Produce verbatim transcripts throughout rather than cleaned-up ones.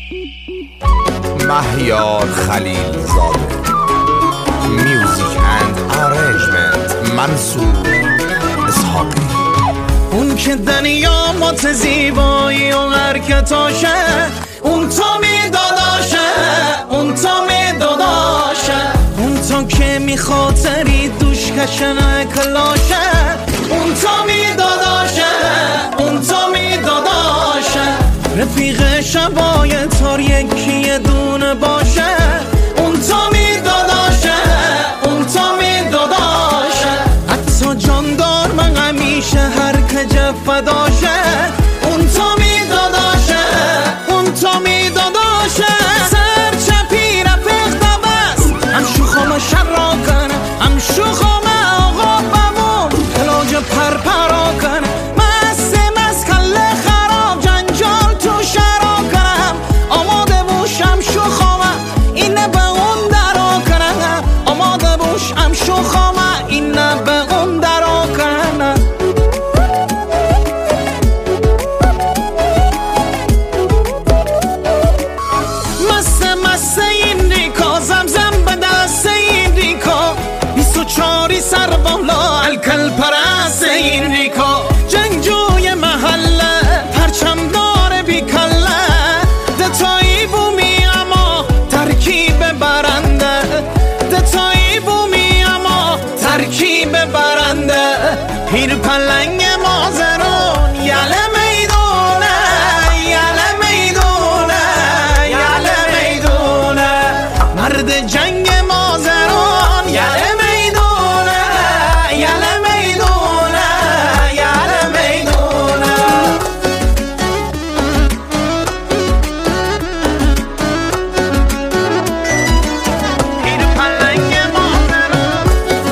مهیار خلیل زاده. میوزیک اند آرنجمنت منصور اسحاقی. اون که دنیا مات زیبایی و حرکتاشه، اون تا می داداشه، اون تا می داداشه، اون تا که می خاطری دوش کشنه کلاشه، اون تا می داداشه، اون تا می داداشه. رفیق شبای تار یکی دونه باشه، اون تا می داداشه، اون تا می داداشه. حتی جاندار من همیشه هر کجا فداشه، اون تا می داداشه، اون تا می داداشه. سر چپی رفیق دبست هم شوخم شر را کنه، هم شوخم آقا بمون علاج پر پرا کنه. مست مست کله خراب جنجال تو شرا کنم، آماده بوشم شوخم اینه به اون درا کنم، آماده بوشم شوخم اینه به اون درا کنم. مست مست این ریکا زمزم به دست این ریکا، بیست و چاری سر بالا الکل پرست این ریکا. جنگجوی محله پرچم داره بی کله، دتایی بومی اما ترکیب برنده، دتایی بومی اما ترکیب برنده. پیر پلنگ مازرون یله میدونه، یله میدونه، یله میدونه. مرد جنگ مازرون یله میدونه، یله میدونه، یله میدونه. پیر پلنگ مازرون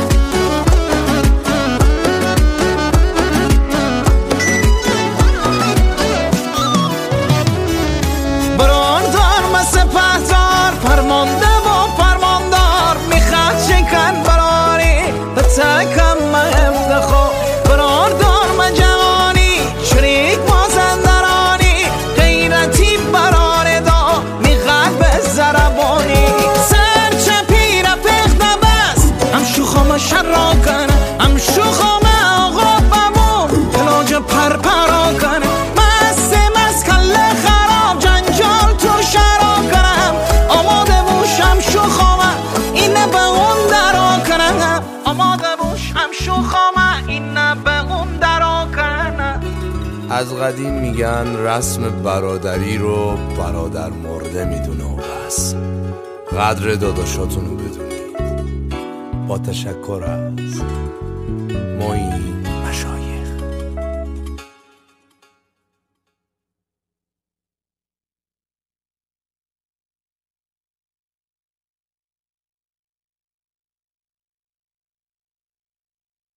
براردار مثل پهدار، فرمانده و فرماندار. میخواد شکن براری به تکم افتخار، براردار من جوانی شریک مازندرانی. غیرتی برار دا میخواد به زربانی. سر چپی رفیق دبست هم شوخم شر را کنه، هم شوخم آقا بمون علاج پر پرا کنه. مست مست کله خراب جنجال تو شرا کنم، آماده بوشم شوخم اینه به اون درا کنم، آماده بوشم شوخم اینه به اون درا کنم. از قدیم میگن رسم برادری رو برادر مرده میدونه و بس. قدر داداشاتونو بدونید. با تشکر از محیط